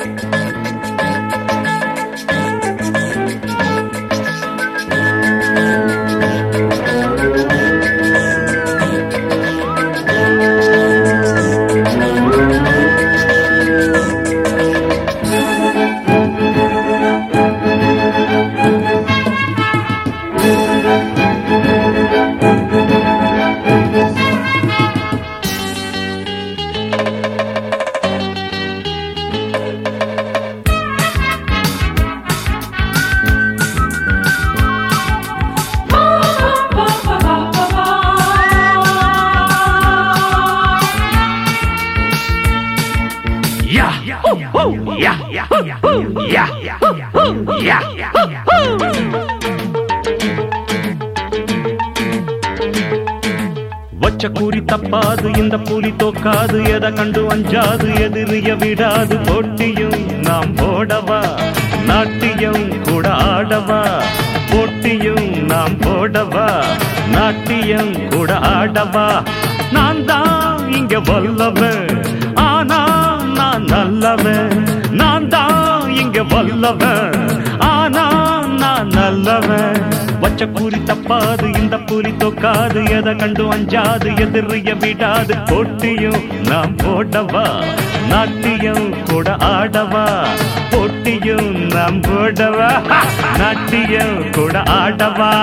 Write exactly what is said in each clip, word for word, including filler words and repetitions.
வச்ச கூறி தப்பாது இந்த புலி தோக்காது எதை கண்டு அஞ்சாது எதிரிய விடாது போட்டியும் நாம் போடவா நாட்டியம் கூட ஆடவா போட்டியும் நாம் போடவா நாட்டியம் கூட ஆடவா நான் தான் இங்க வல்லவன் ஆனா நான் நல்லவன் நான் தான் இங்க வல்லவன் ஆனா நான் நல்லவன் வச்ச கூறி தப்பாது இந்த புலி தோக்காது எதை கண்டு அஞ்சாது எதிரிய விடாது போட்டியும் நாம் போடவா நாட்டியம் கூட ஆடவா போட்டியும் நாம் போடவா நாட்டியம் கூட ஆடவா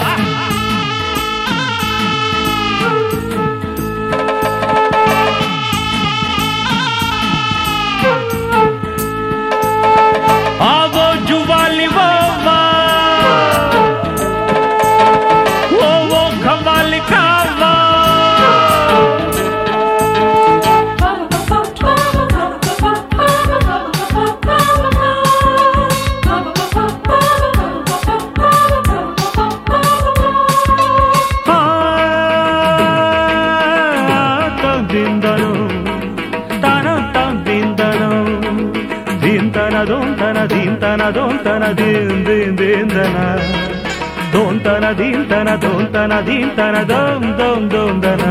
आवो जुवाली वावा वो वो खवाली खावा Don't tana din tana don't tana din din din tana don't tana din tana don't tana din tana dum dum dum tana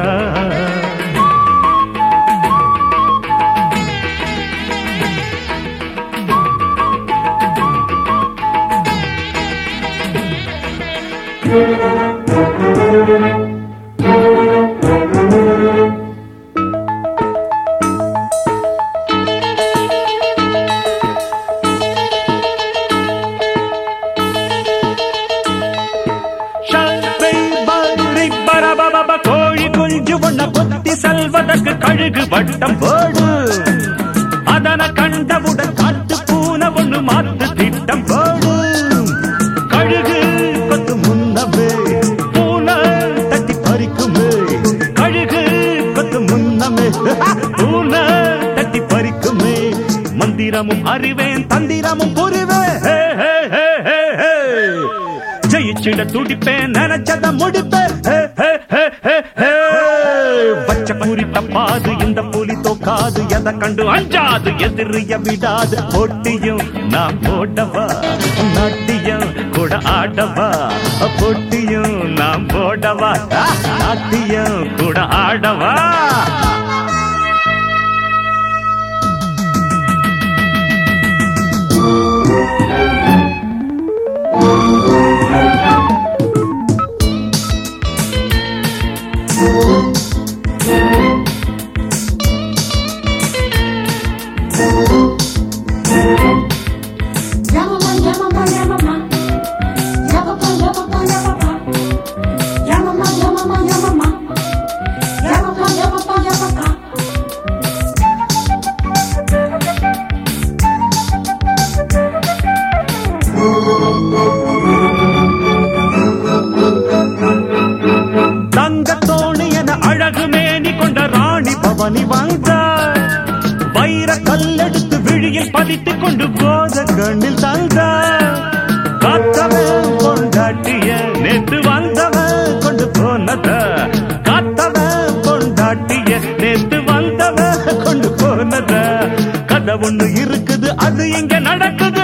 கோழி குஞ்சு ஒன்ன கொத்தி செல்வதற்கு கழுகு வட்டம் போடு அதன கண்டவுடன் காட்டு பூனை ஒண்ணு மாத்து திட்டம் போடு கழுகு கொத்து முன்னவே பூனை தட்டி பறிக்குமே கழுகு கொத்து முன்னமே பூனை தட்டி பறிக்குமே மந்திரமும் அறிவேன் தந்திரமும் புரிவேன் ஜெயிச்சிட துடிப்பேன் நினைச்சத முடிப்பேன் வச்ச கூறி தப்பாது இந்த புலி தோக்காது எதை கண்டு அஞ்சாது எதிரிய விடாது போட்டியும் நான் போடவா நாட்டியம் கூட ஆடவா போட்டியும் நான் போடவா நாட்டியம் கூட ஆடவா தங்கத்தோணி என அழகு மேனி கொண்ட ராணி பவனி வந்தார் வைர கல்லெடுத்து விழியில் பதித்துக் கொண்டு போத கண்ணில் தந்தார் காத்தவன் கொண்டாட்டிய நேத்து வந்தவன் கொண்டு போனத காத்தவன் கொண்டாட்டிய நேத்து வந்தவன் கொண்டு போனத கதை ஒண்ணு இருக்குது அது இங்க நடக்குது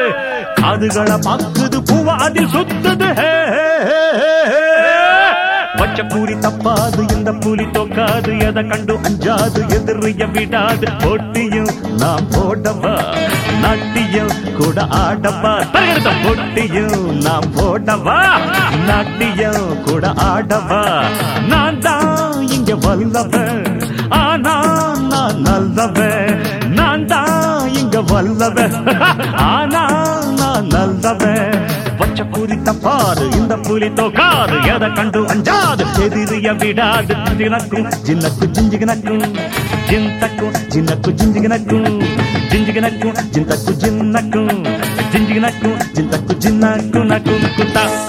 காதுகளை பாக்குது பூவா அதில் சுத்துது பச்சை கூறி தப்பாது இந்த புலி தோக்காது எதை கண்டு அஞ்சாது எதிரிய விடாது போட்டியும் நாம் போடவா நாட்டியம் கூட ஆடவா போட்டியும் நாம் போடவா நாட்டியம் கூட ஆடவா நான் தான் இங்க வல்லவன் ஆனா நான் நல்லவன் நான் தான் இங்க வல்லவன் ஆனா நான் நல்லவன் பச்சை கூறி தப்பாது இந்த புலி தோக்காது எதை கண்டு அஞ்சாது எதிரிய விடாது ஜினக்கும் ஜின்னக்கு ஜிஞ்சிகனக்கும் ஜிந்தக்கும் ஜின்னக்கு ஜிஞ்சிகனக்கும் ஜிஞ்சிகனக்கும் ஜிந்தக்கு ஜின்னக்கும் ஜிஞ்சிகனக்கும் ஜிந்தக்கு ஜின்னக்கு நக்கும் குத்தா